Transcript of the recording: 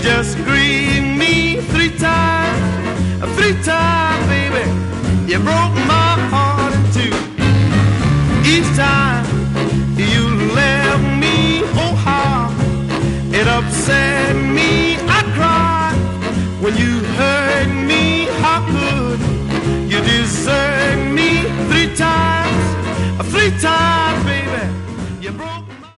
just grieved me three times, baby. You broke my heart in two. Each time you left me, oh how it upset me. I cried when you hurt me. How could you desert me three times?